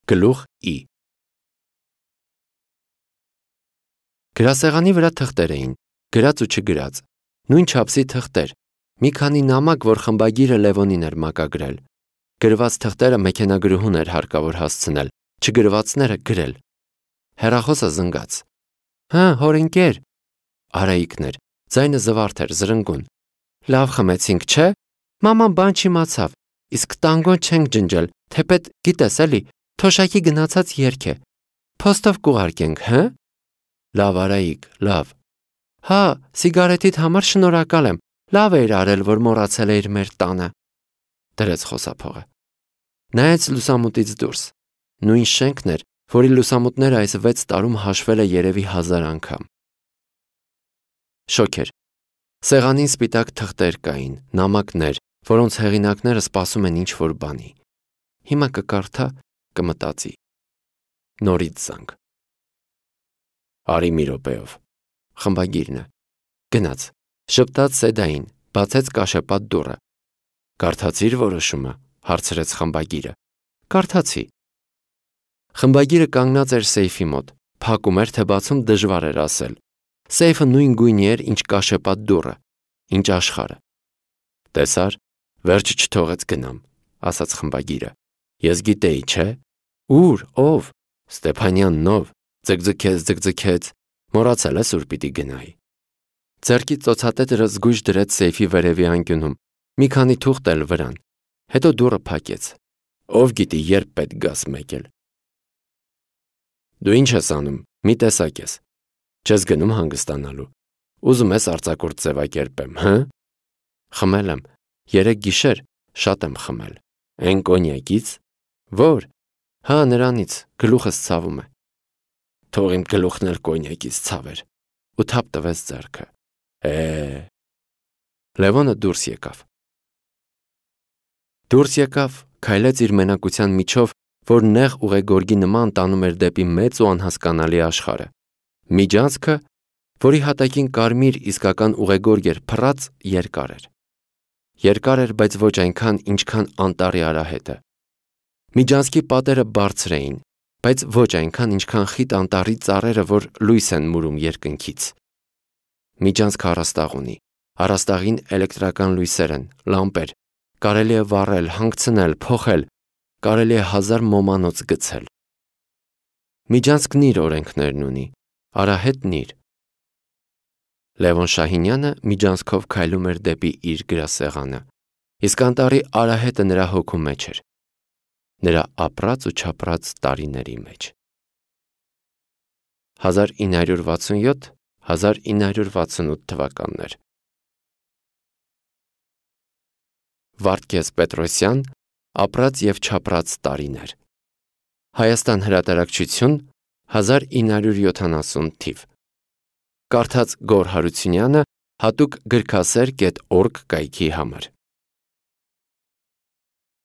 Գլուխ ի։ Գրասեղանի վրա թղթեր էին, գրած ու չգրած, նույն չափսի թղթեր, մի քանի նամակ, որ խմբագիրը Լևոնին էր մակագրել։ Գրված թղթերը մեքենագրուհուն էր հարկավոր հասցնել, չգրվածները գրել։ Հեռախոսը զնգաց։ Հա, հորընկեր։ Արայիկն էր, ձայնը զվարթ էր, զրնգուն։ Լավ խմեցինք, չէ՞։ Մաման բան չիմացավ, իսկ տանգոն չենք ջնջել, թեպետ գիտես էլի, թոշակի գնացած երգ է։ Փոստով կուղարկենք, հը։ Լավ Արայիկ, լավ։ Հա, սիգարետիդ համար շնորհակալ եմ, լավ էիր արել, որ մոռացել էիր մեր տանը։ Դրեց խոսափողը։ Նայեց լուսամուտից դուրս։ Նույն շենքն էր, որի լուսամուտները այս 6 տարում հաշվել է երևի 1000 անգամ։ Շոք էր։ Սեղանին սպիտակ թղթեր կային, նամակներ, որոնց հեղինակները սպասում են ինչ-որ բանի։ Հիմա կկարդա, կմտածի։ Նորից զանգ։ Արի մի րոպեով։ Խմբագիրն է։ Գնաց, շպտաց սեդային, բացեց կաշեպատ դուռը։ Կարդացիր որոշումը, հարցրեց խմբագիրը։ Կարդացի։ Խմբագիրը կանգնած էր սեյֆի մոտ, փակում էր, թե բացում դժվար էր ասել։ Սեյֆը նույն գույնի էր, ինչ կաշեպատ դուռը, ինչ աշխարհը։ Տեսար, վերջ չթողեց գնամ, ասաց խմբագիրը։ Ես գիտեի, չէ՞։ Ուր, ով։ Ստեփանյանն ով։ Ձգձգեց, մոռացել ես ուր պիտի գնայի։ Ձեռքի ծոցատետը զգույշ դրեց սեյֆի վերևի անկյունում, մի քանի թուղթ էլ վրան, հետո դուռը փակեց։ Ով գիտի, երբ պետք գաս մեկել։ Դու ինչ ես անում, մի տեսակ ես։ Չես գնում հանգստանալու։ Ուզում ես արձակուրդ ձևակերպեմ, հը։ Խմել եմ, 3 գիշեր շատ եմ խմել։ Էն կոնյակից։ Որ։ Հա, նրանից, գլուխս ցավում է։ Թող իմ գլուխն էլ կոնյակից ցավեր։ Ու թափ տվեց ձեռքը։ Լևոնը դուրս եկավ, քայլեց իր մենակության միջով, որ նեղ ուղեգորգի նման տանում էր դեպի մեծ ու անհասկանալի աշխարհը։ Միջանցքը, որի հատակին կարմիր իսկական ուղեգորգ էր փռած, երկար էր։ Երկար էր, բայց ոչ այնքան, ինչքան անտառի արահետը։ Միջանցքի պատերը բարձր էին, բայց ոչ այնքան, ինչքան խիտ անտառի ծառերը, որ լույս են մուրում երկնքից։ Միջանցքը առաստաղ ունի, առաստաղին էլեկտրական լույսեր են, լամպեր, կարելի է վառել, հանգցնել, փոխել, կարելի է 1000 մոմանոց գցել։ Միջանցքն իր օրենքներն ունի, արահետն իր։ Լևոն Շահինյանը միջանցքով քայլում էր դեպի իր գրասեղանը, իսկ անտառի արահետը նրա հոգու մեջ էր, նրա ապրած ու չապրած տարիների մեջ։ 1967-1968 թվականներ։ Վարդգես Պետրոսյան, ապրած և չապրած տարիներ։ Հայաստան հրատարակչություն, 1970 թիվ։ Կարդաց Գոռ Հարությունյանը հատուկ գրքասեր.org կայքի համար։